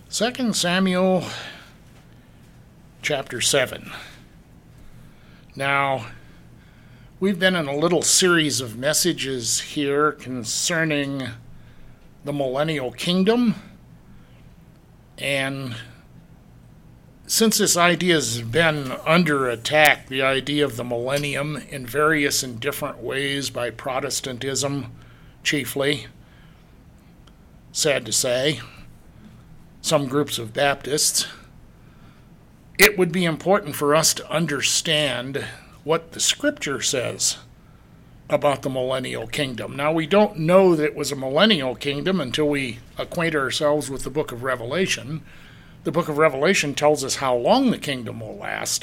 2 Samuel chapter 7. Now, we've been in a little series of messages here concerning the millennial kingdom, and since this idea has been under attack, the idea of the millennium in various and different ways by Protestantism chiefly, sad to say, some groups of Baptists, it would be important for us to understand what the Scripture says about the millennial kingdom. Now, we don't know that it was a millennial kingdom until we acquaint ourselves with the book of Revelation. The book of Revelation tells us how long the kingdom will last.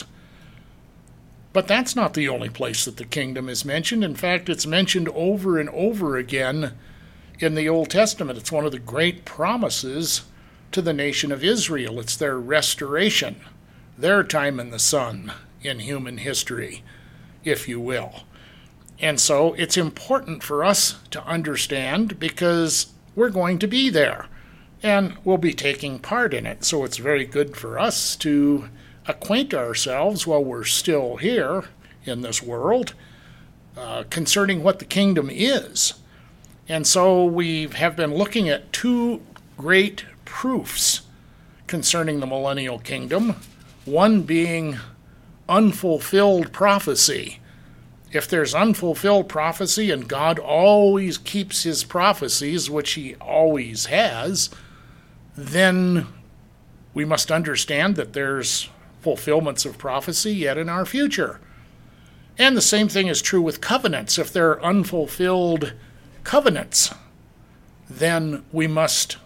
But that's not the only place that the kingdom is mentioned. In fact, it's mentioned over and over again in the Old Testament. It's one of the great promises to the nation of Israel. It's their restoration, their time in the sun in human history, if you will. And so it's important for us to understand because we're going to be there and we'll be taking part in it. So it's very good for us to acquaint ourselves while we're still here in this world concerning what the kingdom is. And so we have been looking at two great proofs concerning the millennial kingdom, one being unfulfilled prophecy. If there's unfulfilled prophecy and God always keeps his prophecies, which he always has, then we must understand that there's fulfillments of prophecy yet in our future. And the same thing is true with covenants. If there are unfulfilled covenants, then we must,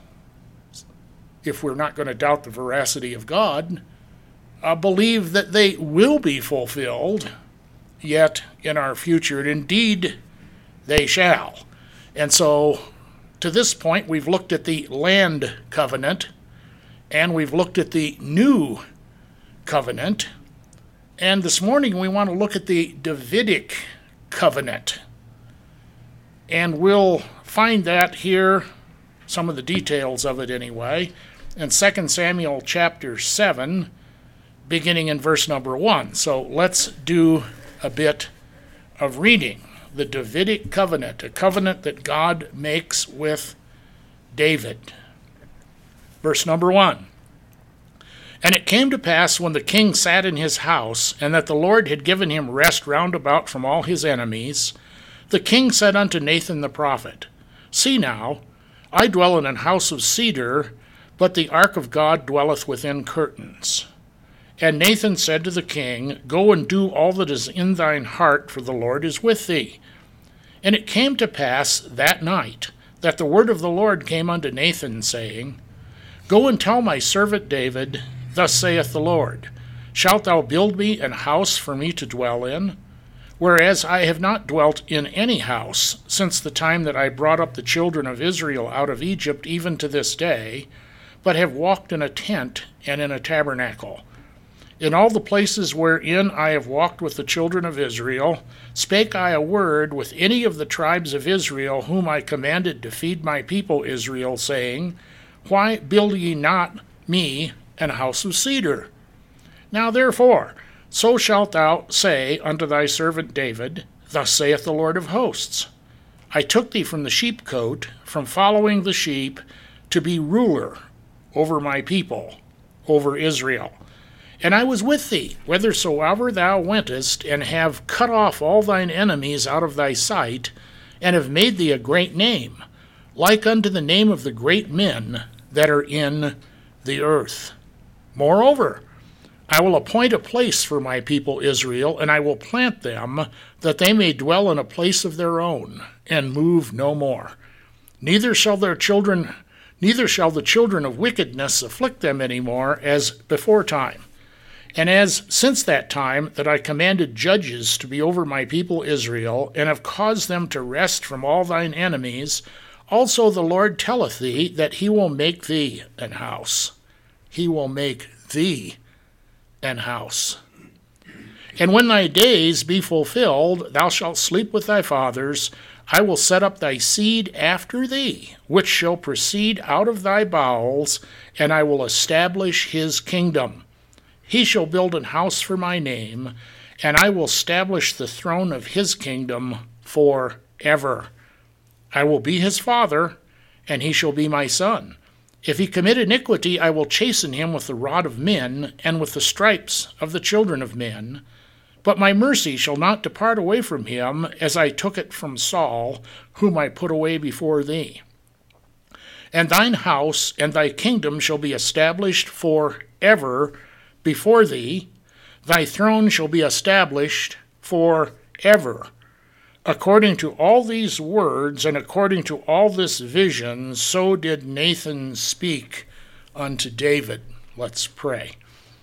if we're not going to doubt the veracity of God, believe that they will be fulfilled yet in our future. And indeed, they shall. And so, to this point, we've looked at the land covenant, and we've looked at the new covenant. And this morning, we want to look at the Davidic covenant. And we'll find that here, some of the details of it anyway, in 2 Samuel chapter 7, beginning in verse number 1. So let's do a bit of reading. The Davidic covenant, a covenant that God makes with David. Verse number 1. And it came to pass when the king sat in his house, and that the Lord had given him rest round about from all his enemies, the king said unto Nathan the prophet, See now, I dwell in an house of cedar, but the ark of God dwelleth within curtains. And Nathan said to the king, Go and do all that is in thine heart, for the Lord is with thee. And it came to pass that night that the word of the Lord came unto Nathan, saying, Go and tell my servant David, Thus saith the Lord, Shalt thou build me an house for me to dwell in? Whereas I have not dwelt in any house since the time that I brought up the children of Israel out of Egypt even to this day, but have walked in a tent and in a tabernacle. In all the places wherein I have walked with the children of Israel, spake I a word with any of the tribes of Israel, whom I commanded to feed my people Israel, saying, Why build ye not me an house of cedar? Now therefore, so shalt thou say unto thy servant David, Thus saith the Lord of hosts, I took thee from the sheepcote, from following the sheep, to be ruler over my people, over Israel. And I was with thee, whithersoever thou wentest, and have cut off all thine enemies out of thy sight, and have made thee a great name, like unto the name of the great men that are in the earth. Moreover, I will appoint a place for my people Israel, and I will plant them, that they may dwell in a place of their own, and move no more. Neither shall the children of wickedness afflict them any more, as before time. And as since that time that I commanded judges to be over my people Israel, and have caused them to rest from all thine enemies, also the Lord telleth thee that he will make thee an house. He will make thee an house. And when thy days be fulfilled, thou shalt sleep with thy fathers. I will set up thy seed after thee, which shall proceed out of thy bowels, and I will establish his kingdom. He shall build an house for my name, and I will establish the throne of his kingdom forever. I will be his father, and he shall be my son. If he commit iniquity, I will chasten him with the rod of men, and with the stripes of the children of men. But my mercy shall not depart away from him, as I took it from Saul, whom I put away before thee. And thine house and thy kingdom shall be established forever before thee. Thy throne shall be established forever. According to all these words, and according to all this vision, so did Nathan speak unto David. Let's pray.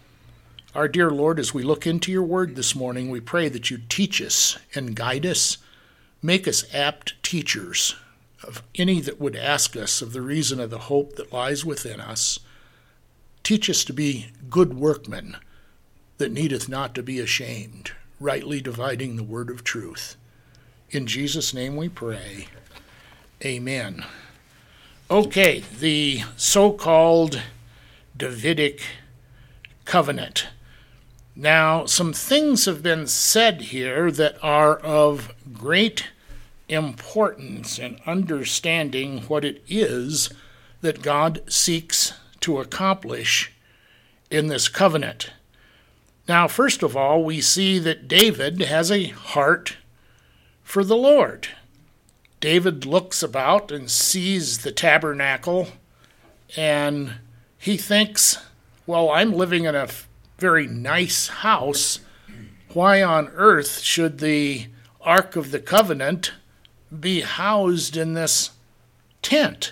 Our dear Lord, as we look into your word this morning, we pray that you teach us and guide us. Make us apt teachers of any that would ask us of the reason of the hope that lies within us. Teach us to be good workmen that needeth not to be ashamed, rightly dividing the word of truth. In Jesus' name we pray. Amen. Okay, the so-called Davidic covenant. Now, some things have been said here that are of great importance in understanding what it is that God seeks to accomplish in this covenant. Now, first of all, we see that David has a heart for the Lord. David looks about and sees the tabernacle, and he thinks, well, I'm living in a very nice house. Why on earth should the Ark of the Covenant be housed in this tent?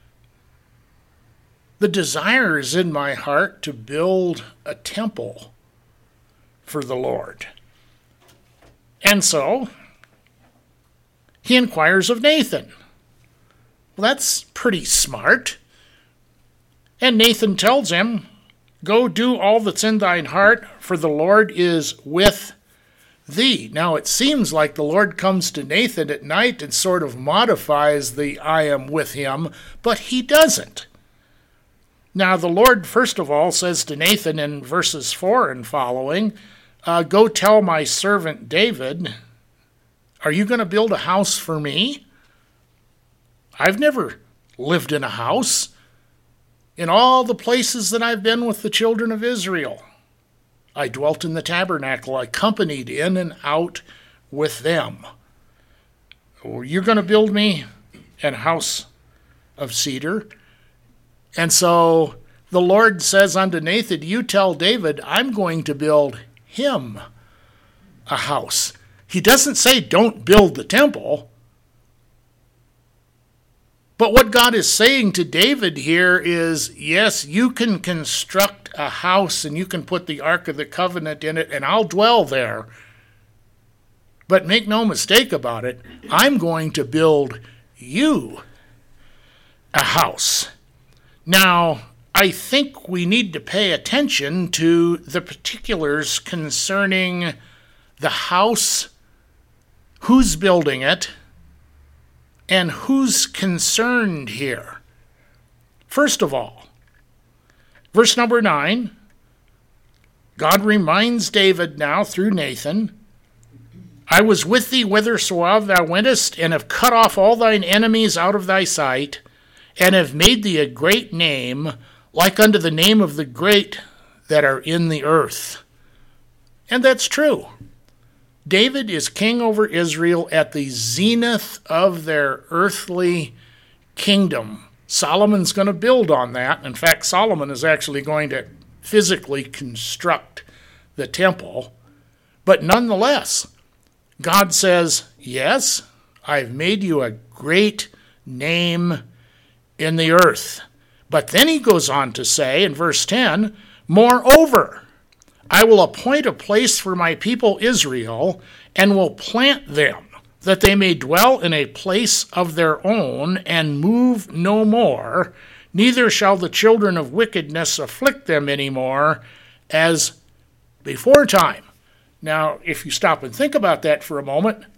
The desire is in my heart to build a temple for the Lord. And so he inquires of Nathan. Well, that's pretty smart. And Nathan tells him, go do all that's in thine heart, for the Lord is with thee. Now, it seems like the Lord comes to Nathan at night and sort of modifies the I am with him, but he doesn't. Now, the Lord, first of all, says to Nathan in verses 4 and following, go tell my servant David, are you going to build a house for me? I've never lived in a house. In all the places that I've been with the children of Israel, I dwelt in the tabernacle. I companied in and out with them. You're going to build me a house of cedar. And so the Lord says unto Nathan, you tell David, I'm going to build him a house. He doesn't say don't build the temple. But what God is saying to David here is, yes, you can construct a house and you can put the Ark of the Covenant in it and I'll dwell there. But make no mistake about it, I'm going to build you a house. Now, I think we need to pay attention to the particulars concerning the house, who's building it, and who's concerned here. First of all, verse number 9, God reminds David now through Nathan, I was with thee whithersoever thou wentest, and have cut off all thine enemies out of thy sight, and have made thee a great name, like unto the name of the great that are in the earth. And that's true. David is king over Israel at the zenith of their earthly kingdom. Solomon's going to build on that. In fact, Solomon is actually going to physically construct the temple. But nonetheless, God says, yes, I've made you a great name in the earth. But then he goes on to say in verse 10, moreover, I will appoint a place for my people Israel, and will plant them, that they may dwell in a place of their own, and move no more, neither shall the children of wickedness afflict them any more, as before time. Now, if you stop and think about that for a moment,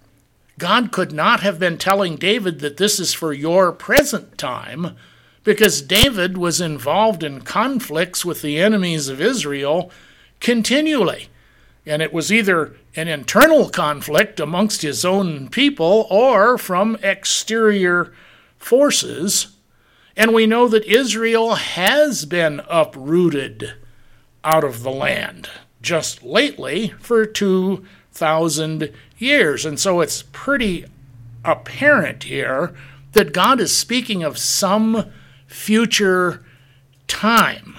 God could not have been telling David that this is for your present time, because David was involved in conflicts with the enemies of Israel continually. And it was either an internal conflict amongst his own people or from exterior forces. And we know that Israel has been uprooted out of the land just lately for 2,000 years. And so it's pretty apparent here that God is speaking of some future time.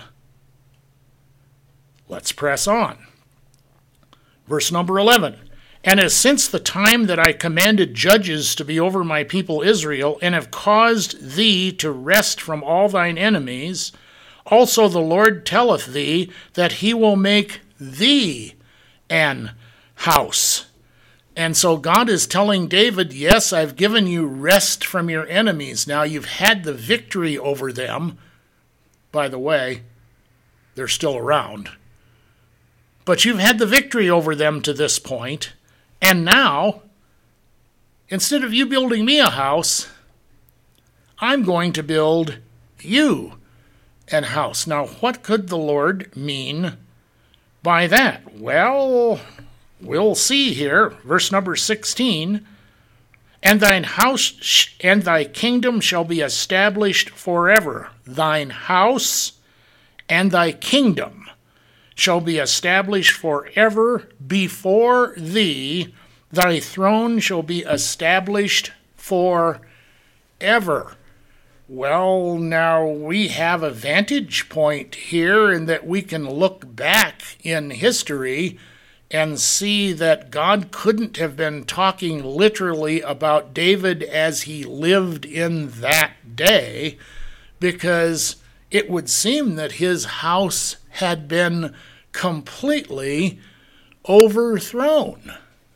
Let's press on. Verse number 11. And as since the time that I commanded judges to be over my people Israel, and have caused thee to rest from all thine enemies, also the Lord telleth thee that he will make thee an house. And so God is telling David, yes, I've given you rest from your enemies. Now you've had the victory over them. By the way, they're still around. But you've had the victory over them to this point. And now, instead of you building me a house, I'm going to build you an house. Now, what could the Lord mean by that? Well, we'll see here. Verse number 16. And thine house and thy kingdom shall be established forever. Thine house and thy kingdom shall be established forever before thee. Thy throne shall be established forever. Well, now we have a vantage point here in that we can look back in history and see that God couldn't have been talking literally about David as he lived in that day, because it would seem that his house had been completely overthrown.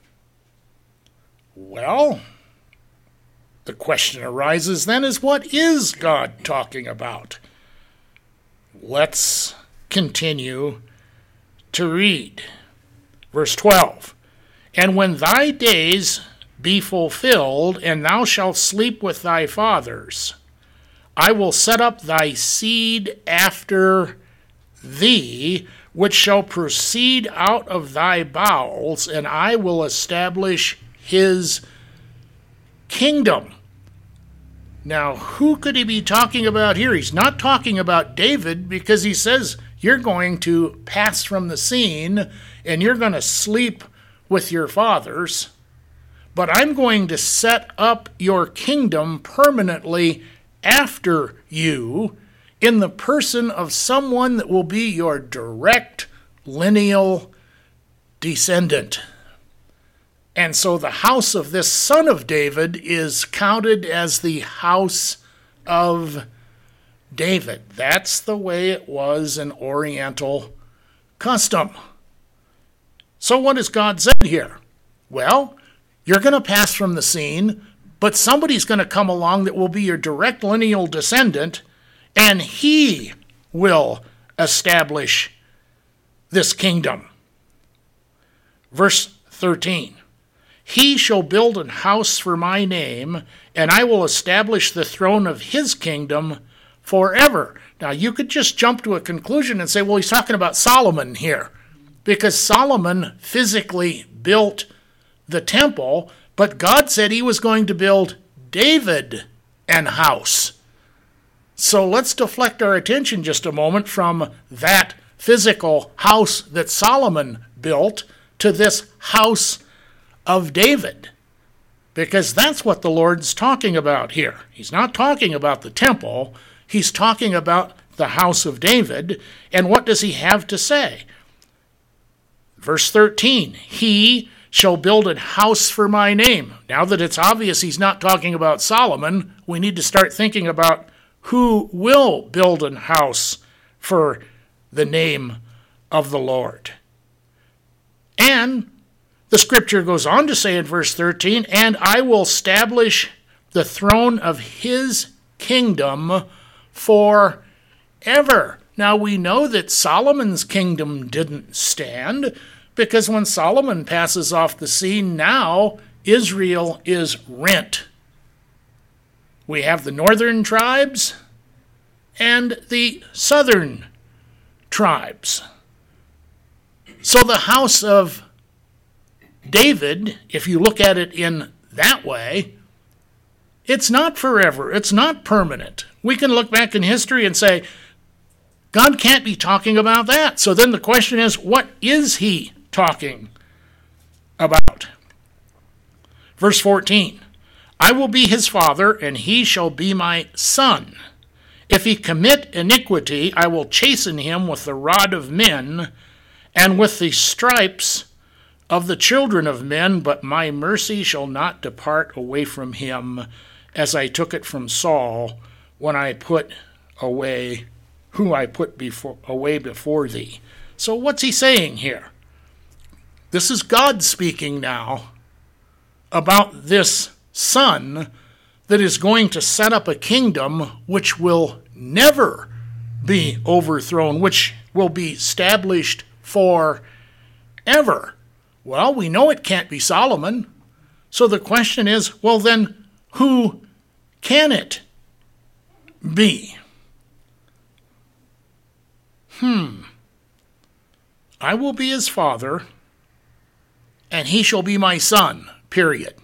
Well, the question arises then is, what is God talking about? Let's continue to read. Verse 12. And when thy days be fulfilled, and thou shalt sleep with thy fathers, I will set up thy seed after thee, which shall proceed out of thy bowels, and I will establish his kingdom. Now, who could he be talking about here? He's not talking about David, because he says you're going to pass from the scene and you're going to sleep with your fathers, but I'm going to set up your kingdom permanently after you in the person of someone that will be your direct lineal descendant. And so the house of this son of David is counted as the house of David. That's the way it was in Oriental custom. So what has God said here? Well, you're going to pass from the scene, but somebody's going to come along that will be your direct lineal descendant, and he will establish this kingdom. Verse 13. He shall build an house for my name, and I will establish the throne of his kingdom forever. Now, you could just jump to a conclusion and say, well, he's talking about Solomon here, because Solomon physically built the temple, but God said he was going to build David an house. So let's deflect our attention just a moment from that physical house that Solomon built to this house of David, because that's what the Lord's talking about here. He's not talking about the temple. He's talking about the house of David. And what does he have to say? Verse 13, he shall build a house for my name. Now that it's obvious he's not talking about Solomon, we need to start thinking about who will build a house for the name of the Lord. And the scripture goes on to say in verse 13, and I will establish the throne of his kingdom forever. Now we know that Solomon's kingdom didn't stand, because when Solomon passes off the scene now, Israel is rent. We have the northern tribes and the southern tribes. So the house of David, if you look at it in that way, it's not forever. It's not permanent. We can look back in history and say, God can't be talking about that. So then the question is, what is he talking about? Verse 14, I will be his father, and he shall be my son. If he commit iniquity, I will chasten him with the rod of men, and with the stripes of the children of men, but my mercy shall not depart away from him, as I took it from Saul, when I put away whom I put away before thee. So what's he saying here? This is God speaking now about this son that is going to set up a kingdom which will never be overthrown, which will be established forever. Well, we know it can't be Solomon. So the question is, well then, who can it be? I will be his father, and he shall be my son, period.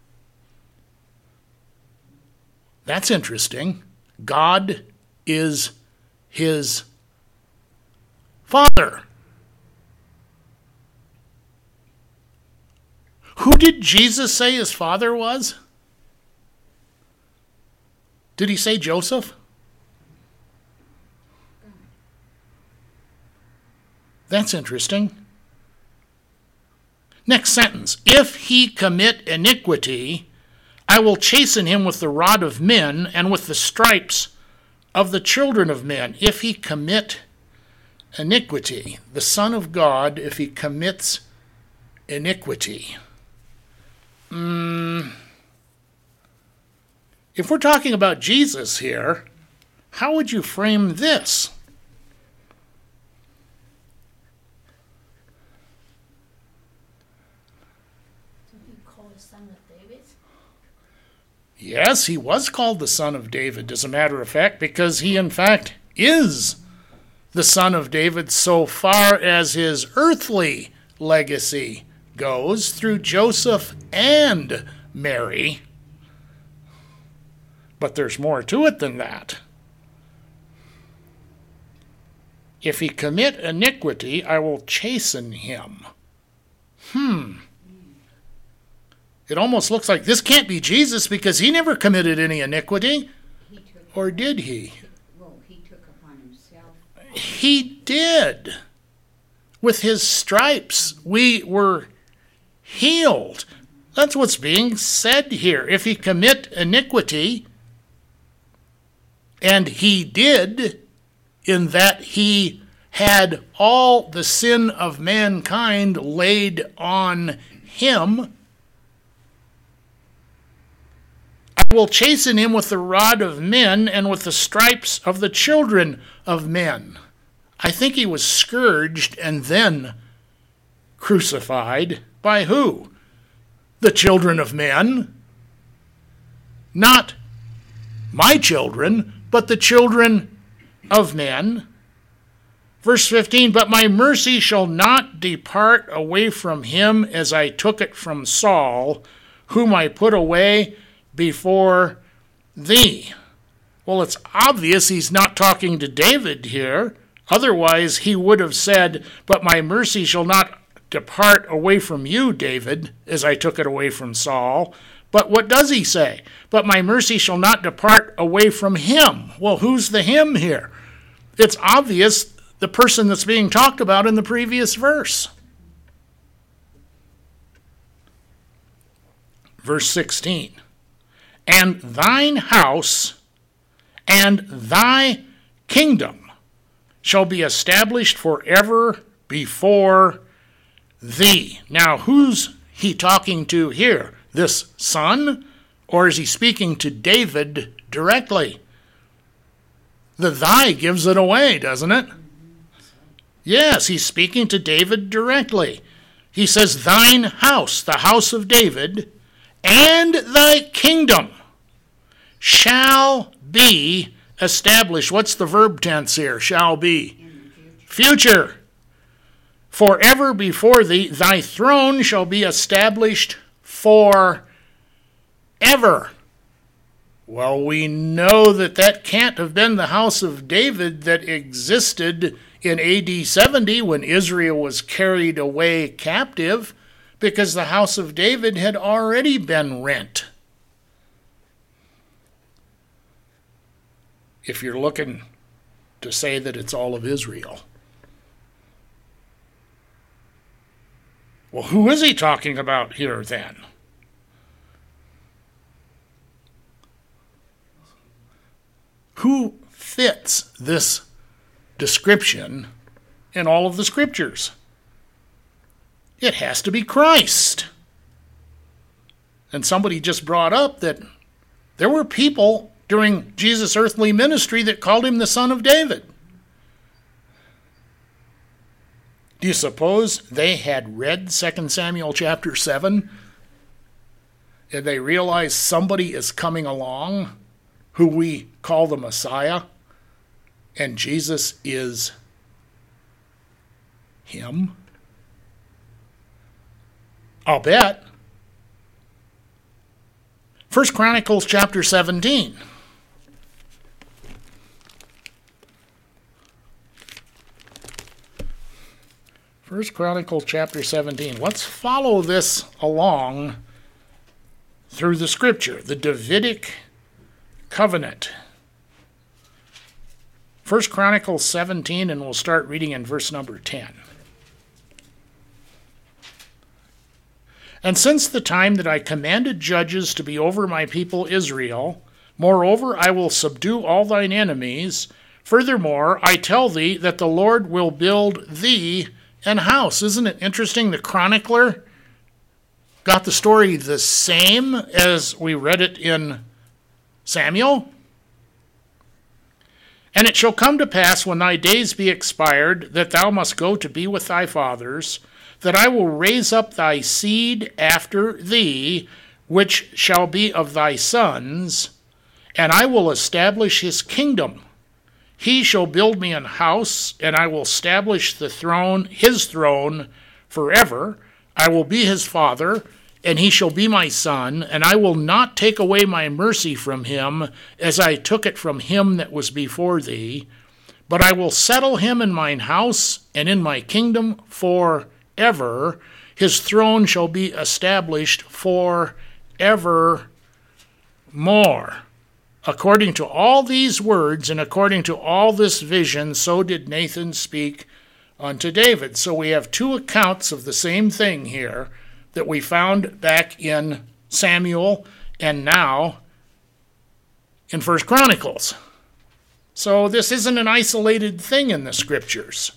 That's interesting. God is his father. Who did Jesus say his father was? Did he say Joseph? That's interesting. Next sentence. If he commit iniquity, I will chasten him with the rod of men and with the stripes of the children of men. If he commit iniquity, the Son of God, if he commits iniquity. If we're talking about Jesus here, how would you frame this? Yes, he was called the Son of David, as a matter of fact, because he, in fact, is the Son of David so far as his earthly legacy goes through Joseph and Mary. But there's more to it than that. If he commit iniquity, I will chasten him. It almost looks like this can't be Jesus because he never committed any iniquity. Or did he? Well, he took upon himself. He did. With his stripes, we were healed. That's what's being said here. If he commit iniquity, and he did, in that he had all the sin of mankind laid on him, I will chasten him with the rod of men and with the stripes of the children of men. I think he was scourged and then crucified by who? The children of men. Not my children, but the children of men. Verse 15, but my mercy shall not depart away from him as I took it from Saul, whom I put away before thee. Well, it's obvious he's not talking to David here. Otherwise, he would have said, but my mercy shall not depart away from you, David, as I took it away from Saul. But what does he say? But my mercy shall not depart away from him. Well, who's the him here? It's obvious the person that's being talked about in the previous verse. Verse 16. And thine house and thy kingdom shall be established forever before thee. Now, who's he talking to here? This son? Or is he speaking to David directly? The thy gives it away, doesn't it? Yes, he's speaking to David directly. He says, thine house, the house of David, and thy kingdom shall be established. What's the verb tense here? Shall be. In the future. Future. Forever before thee, thy throne shall be established forever. Well, we know that that can't have been the house of David that existed in AD 70 when Israel was carried away captive, because the house of David had already been rent. If you're looking to say that it's all of Israel. Well, who is he talking about here then? Who fits this description in all of the scriptures? It has to be Christ. And somebody just brought up that there were people during Jesus' earthly ministry that called him the Son of David. Do you suppose they had read 2 Samuel chapter 7 and they realized somebody is coming along who we call the Messiah, and Jesus is him? I'll bet. 1 Chronicles chapter 17. First Chronicles chapter 17. Let's follow this along through the scripture, the Davidic covenant. 1 Chronicles 17, and we'll start reading in verse number 10. And since the time that I commanded judges to be over my people Israel, moreover, I will subdue all thine enemies. Furthermore, I tell thee that the Lord will build thee an house. Isn't it interesting? The chronicler got the story the same as we read it in Samuel. And it shall come to pass when thy days be expired, that thou must go to be with thy fathers, that I will raise up thy seed after thee, which shall be of thy sons, and I will establish his kingdom. He shall build me an house, and I will establish his throne forever. I will be his father, and he shall be my son, and I will not take away my mercy from him, as I took it from him that was before thee. But I will settle him in mine house, and in my kingdom forever. His throne shall be established forevermore. According to all these words, and according to all this vision, so did Nathan speak unto David. So we have two accounts of the same thing here that we found back in Samuel and now in 1 Chronicles. So this isn't an isolated thing in the scriptures.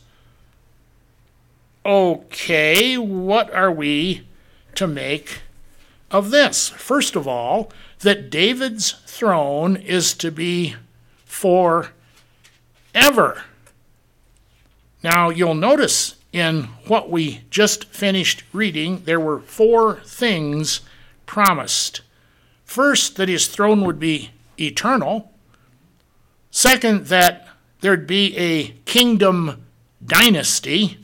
Okay, what are we to make of this? First of all, that David's throne is to be forever. Now, you'll notice in what we just finished reading, there were four things promised. First, that his throne would be eternal. Second, that there'd be a kingdom dynasty.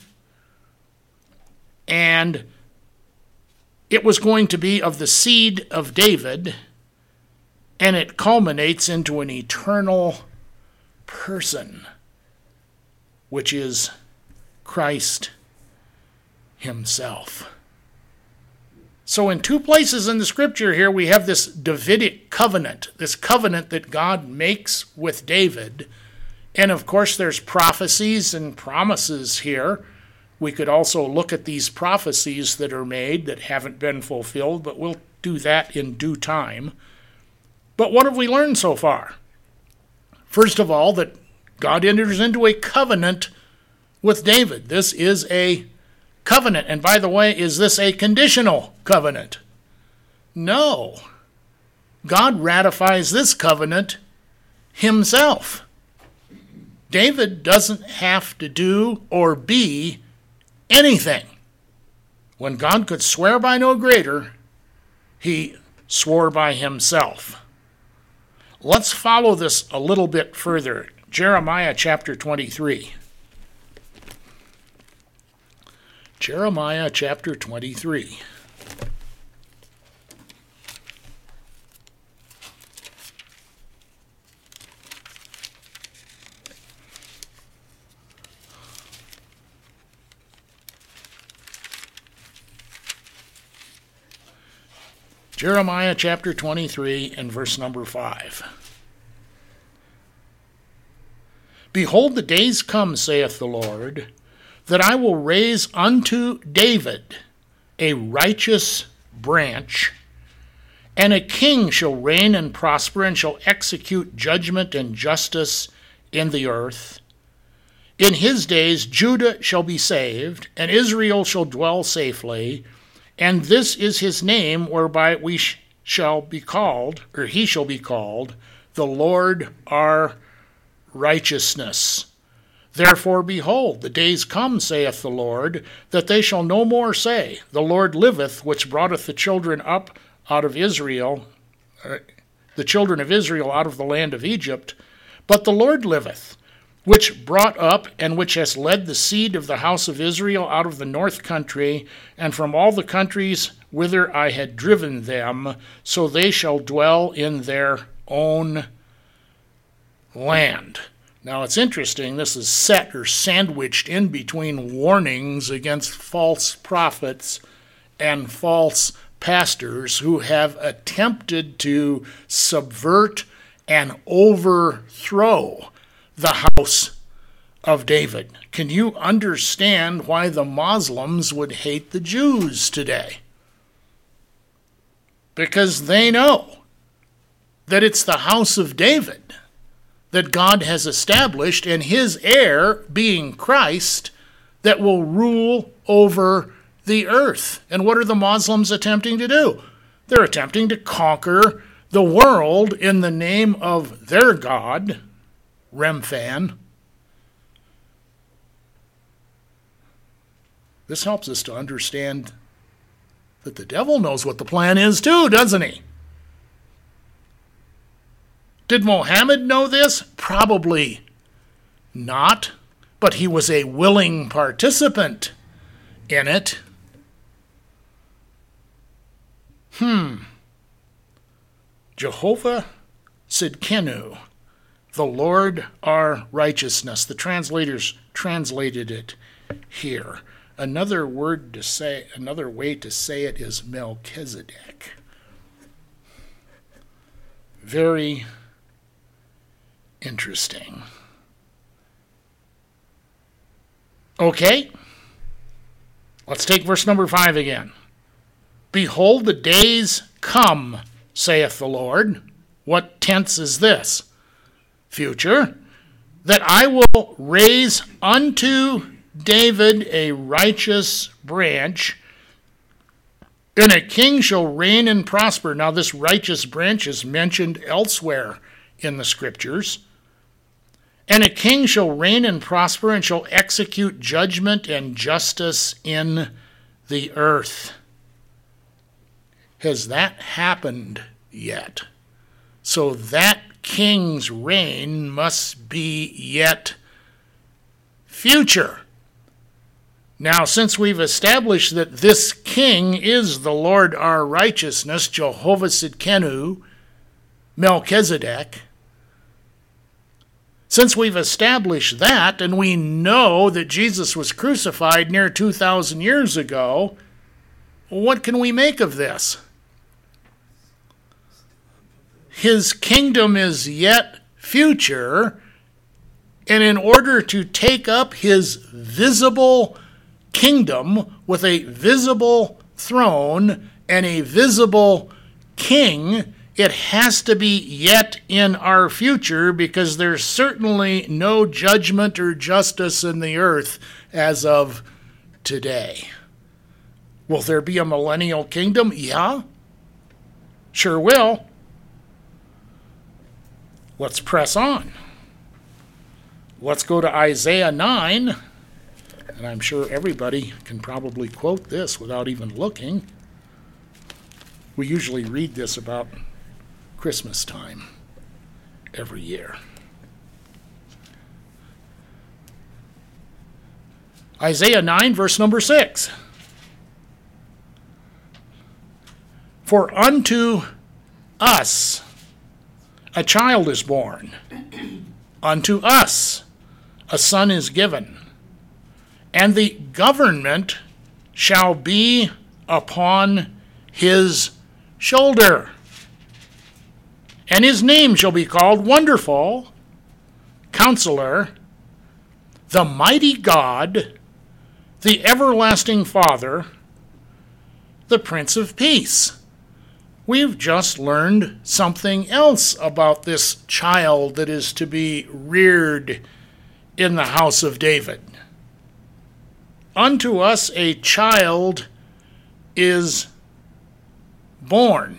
And it was going to be of the seed of David. And it culminates into an eternal person, which is Christ himself. So in two places in the scripture here, we have this Davidic covenant, this covenant that God makes with David. And of course, there's prophecies and promises here. We could also look at these prophecies that are made that haven't been fulfilled, but we'll do that in due time. But what have we learned so far? First of all, that God enters into a covenant with David. This is a covenant. And by the way, is this a conditional covenant? No. God ratifies this covenant himself. David doesn't have to do or be anything. When God could swear by no greater, he swore by himself. Let's follow this a little bit further. Jeremiah chapter 23. Jeremiah chapter 23. Jeremiah chapter 23 and verse number 5. Behold, the days come, saith the Lord, that I will raise unto David a righteous branch, and a king shall reign and prosper, and shall execute judgment and justice in the earth. In his days Judah shall be saved, and Israel shall dwell safely, and this is his name whereby we shall be called, or he shall be called, the Lord our righteousness. Therefore, behold, the days come, saith the Lord, that they shall no more say, The Lord liveth, which broughteth the children up out of Israel, the children of Israel out of the land of Egypt, but the Lord liveth, which brought up and which has led the seed of the house of Israel out of the north country, and from all the countries whither I had driven them, so they shall dwell in their own land. Now it's interesting, this is set or sandwiched in between warnings against false prophets and false pastors who have attempted to subvert and overthrow the house of David. Can you understand why the Muslims would hate the Jews today? Because they know that it's the house of David that God has established, and his heir, being Christ, that will rule over the earth. And what are the Muslims attempting to do? They're attempting to conquer the world in the name of their God, Remphan. This helps us to understand that the devil knows what the plan is too, doesn't he? Did Mohammed know this? Probably not, but he was a willing participant in it. Jehovah Sidkenu, the Lord our righteousness. The translators translated it here. Another way to say it is Melchizedek. Very interesting. Okay, let's take verse number 5 again. Behold, the days come, saith the Lord. What tense is this? Future. That I will raise unto David a righteous branch, and a king shall reign and prosper. Now this righteous branch is mentioned elsewhere in the scriptures. And a king shall reign and prosper, and shall execute judgment and justice in the earth. Has that happened yet? So that king's reign must be yet future. Now, since we've established that this king is the Lord our righteousness, Jehovah Sidkenu, Melchizedek, since we've established that, and we know that Jesus was crucified near 2,000 years ago, what can we make of this? His kingdom is yet future, and in order to take up his visible kingdom with a visible throne and a visible king, it has to be yet in our future, because there's certainly no judgment or justice in the earth as of today. Will there be a millennial kingdom? Yeah, sure will. Let's press on. Let's go to Isaiah 9, and I'm sure everybody can probably quote this without even looking. We usually read this about Christmas time every year. Isaiah 9, verse number 6. For unto us a child is born, unto us a son is given, and the government shall be upon his shoulder. And his name shall be called Wonderful, Counselor, the Mighty God, the Everlasting Father, the Prince of Peace. We've just learned something else about this child that is to be reared in the house of David. Unto us a child is born.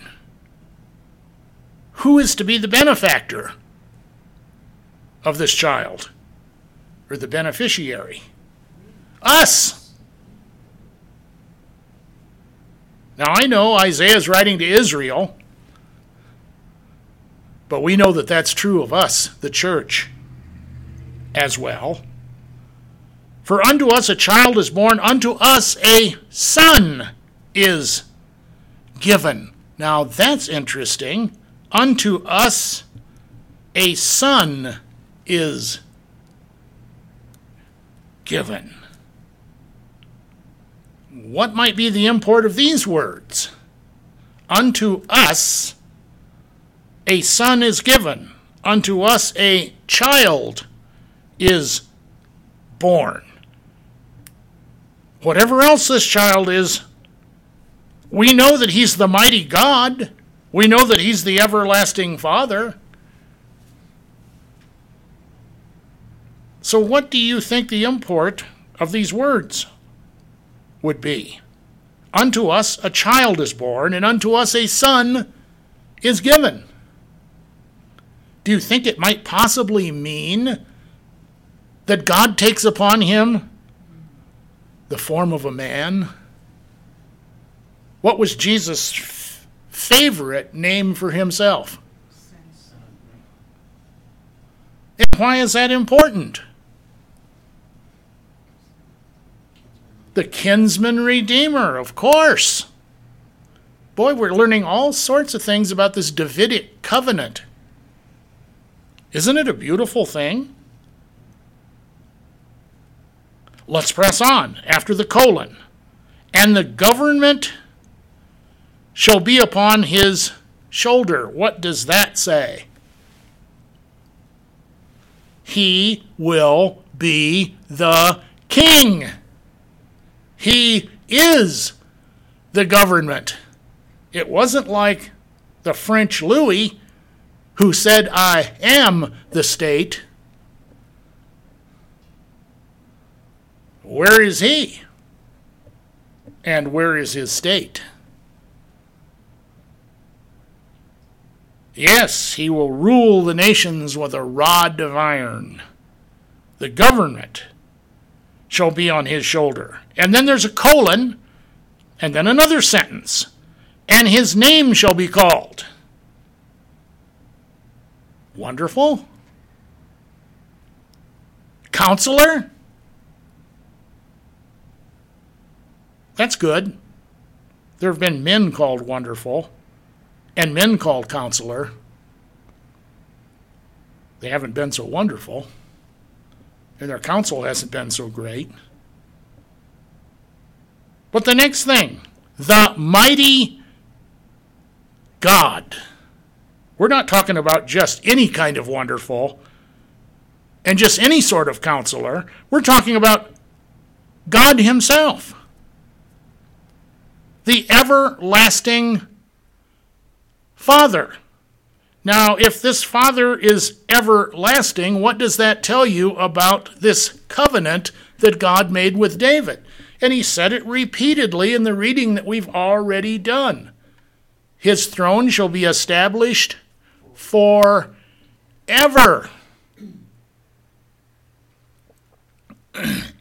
Who is to be the benefactor of this child, or the beneficiary? Us. Now I know Isaiah is writing to Israel, but we know that that's true of us, the church, as well. For unto us a child is born, unto us a son is given. Now that's interesting. Unto us a son is given. What might be the import of these words? Unto us a son is given. Unto us a child is born. Whatever else this child is, we know that he's the mighty God. We know that he's the everlasting Father. So what do you think the import of these words would be? Unto us a child is born, and unto us a son is given. Do you think it might possibly mean that God takes upon him the form of a man? What was Jesus' favorite name for himself? And why is that important? The kinsman redeemer, of course. Boy, we're learning all sorts of things about this Davidic covenant. Isn't it a beautiful thing? Let's press on after the colon. And the government shall be upon his shoulder. What does that say? He will be the king. He is the government. It wasn't like the French Louis who said, I am the state. Where is he? And where is his state? Yes, he will rule the nations with a rod of iron. The government shall be on his shoulder. And then there's a colon, and then another sentence. And his name shall be called. Wonderful? Counselor? That's good. There have been men called Wonderful and men called Counselor. They haven't been so wonderful, and their counsel hasn't been so great. But the next thing, the mighty God. We're not talking about just any kind of wonderful and just any sort of counselor. We're talking about God himself. The everlasting Father. Now, if this Father is everlasting, what does that tell you about this covenant that God made with David? And he said it repeatedly in the reading that we've already done. His throne shall be established forever.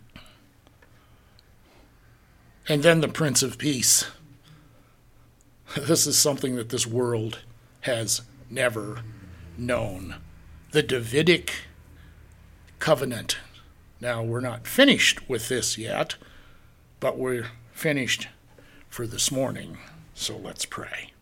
And then the Prince of Peace. This is something that this world has never known. The Davidic covenant. Now, we're not finished with this yet, but we're finished for this morning. So let's pray.